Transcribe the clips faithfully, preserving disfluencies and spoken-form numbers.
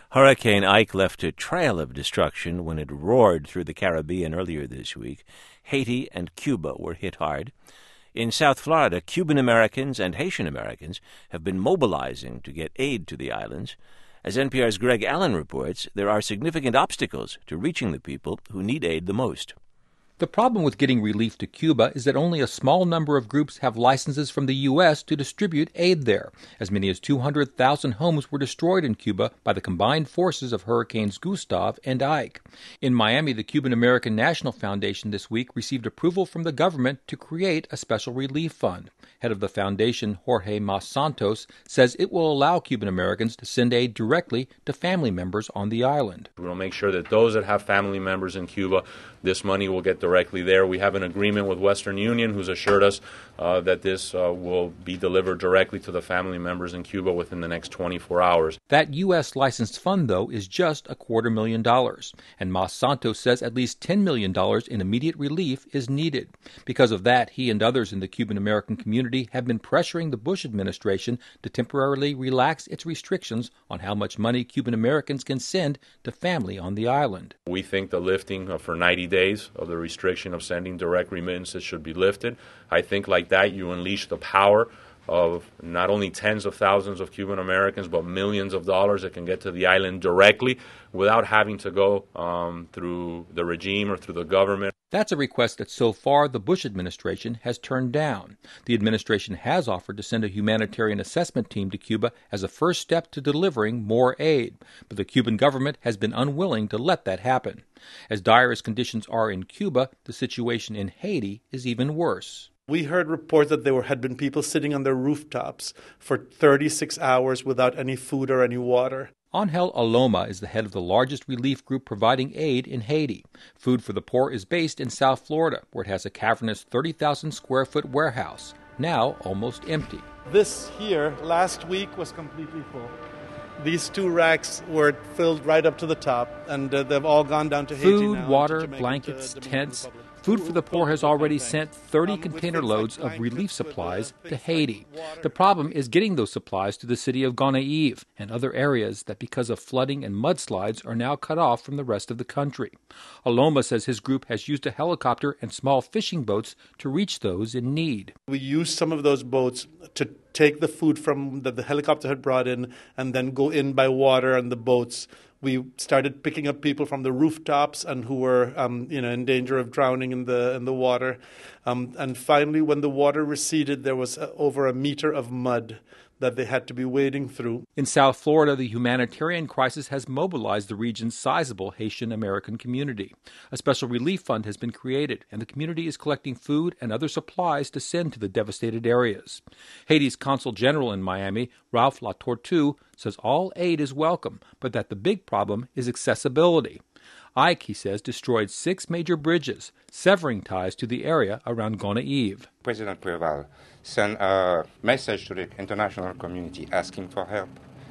Hurricane Ike left a trail of destruction when it roared through the Caribbean earlier this week. Haiti and Cuba were hit hard. In South Florida, Cuban Americans and Haitian Americans have been mobilizing to get aid to the islands. As N P R's Greg Allen reports, there are significant obstacles to reaching the people who need aid the most. The problem with getting relief to Cuba is that only a small number of groups have licenses from the U S to distribute aid there. As many as two hundred thousand homes were destroyed in Cuba by the combined forces of Hurricanes Gustav and Ike. In Miami, the Cuban American National Foundation this week received approval from the government to create a special relief fund. Head of the foundation, Jorge Mas Santos, says it will allow Cuban Americans to send aid directly to family members on the island. We'll make sure that those that have family members in Cuba, this money will get directly there. We have an agreement with Western Union, who's assured us uh, that this uh, will be delivered directly to the family members in Cuba within the next twenty-four hours. That U S licensed fund, though, is just a quarter million dollars. And Mas Santos says at least ten million dollars in immediate relief is needed. Because of that, he and others in the Cuban American community have been pressuring the Bush administration to temporarily relax its restrictions on how much money Cuban Americans can send to family on the island. We think the lifting for ninety days of the restriction of sending direct remittances should be lifted. I think like that you unleash the power of not only tens of thousands of Cuban Americans, but millions of dollars that can get to the island directly without having to go um, through the regime or through the government. That's a request that so far the Bush administration has turned down. The administration has offered to send a humanitarian assessment team to Cuba as a first step to delivering more aid, but the Cuban government has been unwilling to let that happen. As dire as conditions are in Cuba, the situation in Haiti is even worse. We heard reports that there were, had been people sitting on their rooftops for thirty-six hours without any food or any water. Angel Aloma is the head of the largest relief group providing aid in Haiti. Food for the Poor is based in South Florida, where it has a cavernous thirty thousand square foot warehouse, now almost empty. This here, last week, was completely full. These two racks were filled right up to the top, and uh, they've all gone down to Haiti Food, now, water, to Jamaica, blankets, to tents. Republic. Food for the Poor has already sent thirty container loads of relief supplies to Haiti. The problem is getting those supplies to the city of Gonaïves and other areas that, because of flooding and mudslides, are now cut off from the rest of the country. Aloma says his group has used a helicopter and small fishing boats to reach those in need. We used some of those boats to take the food from that the helicopter had brought in and then go in by water on the boats. We started picking up people from the rooftops and who were, um, you know, in danger of drowning in the in the water. Um, and finally, when the water receded, there was uh, over a meter of mud that they had to be wading through. In South Florida, the humanitarian crisis has mobilized the region's sizable Haitian American community. A special relief fund has been created, and the community is collecting food and other supplies to send to the devastated areas. Haiti's Consul General in Miami, Ralph Latortue, says all aid is welcome, but that the big problem is accessibility. Ike, he says, destroyed six major bridges, severing ties to the area around Gonaïves. President Preval sent a message to the international community asking for help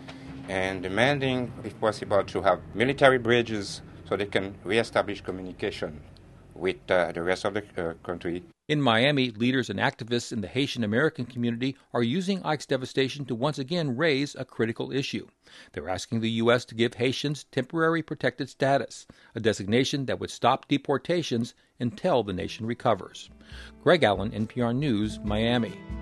and demanding, if possible, to have military bridges so they can reestablish communication with uh, the rest of the uh, country. In Miami, leaders and activists in the Haitian American community are using Ike's devastation to once again raise a critical issue. They're asking the U S to give Haitians temporary protected status, a designation that would stop deportations until the nation recovers. Greg Allen, N P R News, Miami.